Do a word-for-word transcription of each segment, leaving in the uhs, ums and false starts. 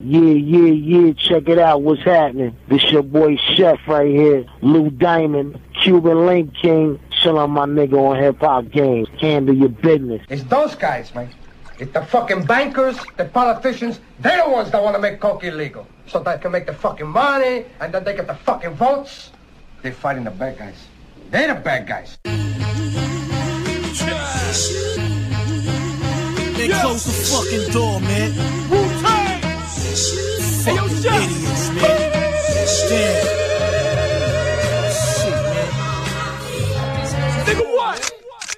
Yeah, yeah, yeah, check it out, what's happening? This your boy Chef right here, Lou Diamond, Cuban Link King, chillin' my nigga on Hip Hop Games. Handle your business. It's those guys, man. It's the fucking bankers, the politicians, they're the ones that want to make coke illegal. So they can make the fucking money, and then they get the fucking votes. They're fighting the bad guys. They're the bad guys. They close the fucking door, man. Wu-Tang! Hey, yo, Fucking idiots, man. Damn. Shit, man. Nigga, what?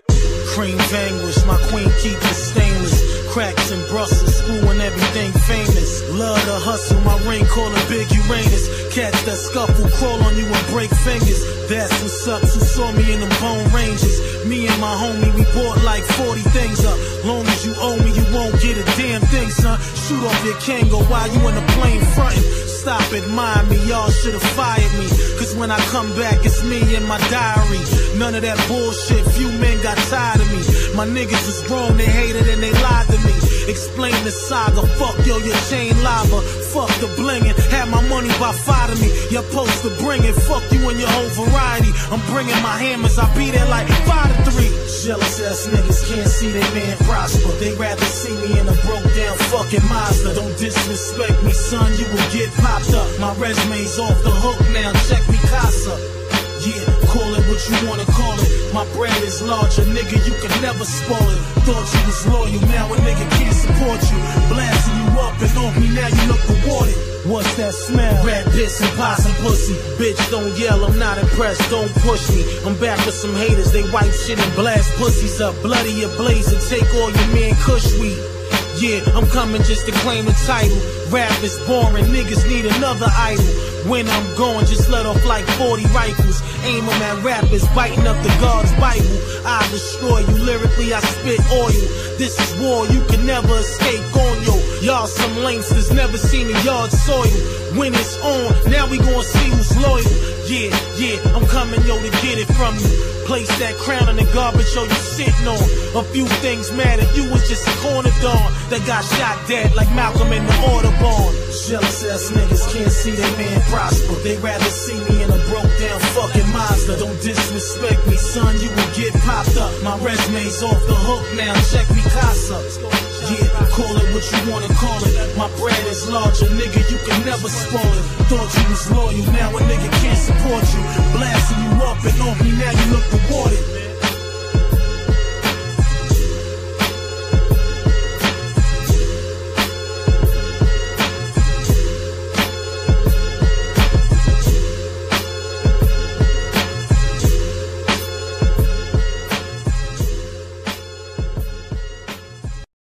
Cream vanquish, my queen keep it stainless. Cracks in Brussels, screwing everything famous. Love to hustle, my ring call it Big Uranus. Catch that scuffle, crawl on you and break fingers. That's what's up, who saw me in them bone ranges. Me and my homie, we bought like forty things up. Long as you owe me, you won't get a damn thing, son. Shoot off your Kango while you in the plane frontin'. Stop admiring me, y'all should've fired me. Cause when I come back, it's me and my diary. None of that bullshit, few men got tired of me. My niggas was wrong, they hated and they lied to me. Explain the saga, fuck yo, your chain lava. Fuck the blingin', had my money by five to me. You're supposed to bring it, fuck you and your whole variety. I'm bringing my hammers, I be there like five to three. Jealous ass niggas can't see their man prosper. They rather see me in a broke down fucking Mazda. Don't disrespect me, son, you will get popped up. My resume's off the hook now, check me casa. Yeah, call it what you wanna call it. My bread is larger, nigga, you can never spoil it. Thought you was loyal, now a nigga can't support you. Blasting you up and off me, now you look rewarded. What's that smell? Rat piss and possum pussy. Bitch, don't yell, I'm not impressed, don't push me. I'm back with some haters, they wipe shit and blast pussies up. Bloody ablaze and take all your man kush weed. Yeah, I'm coming just to claim the title. Rap is boring, niggas need another idol. When I'm going, just let off like forty rifles. Aim them at rappers, biting up the God's Bible. I destroy you, lyrically I spit oil. This is war, you can never escape on yo. Y'all some lamesters, never seen a yard soil. When it's on, now we gon' see who's loyal. Yeah, yeah, I'm coming yo to get it from you. Place that crown in the garbage yo you sitting on. A few things matter, you was just a corner dog that got shot dead like Malcolm in the Audubon. Jealous ass niggas can't see their man prosper. They rather see me in a broke down fucking Mazda. Don't disrespect me, son, you will get popped up. My resume's off the hook now, check me casa. Yeah, call it what you wanna call it. My bread is larger, nigga, you can never spoil it. Thought you was loyal, now a nigga can't support you. Blasting you up and off me, now you look rewarded.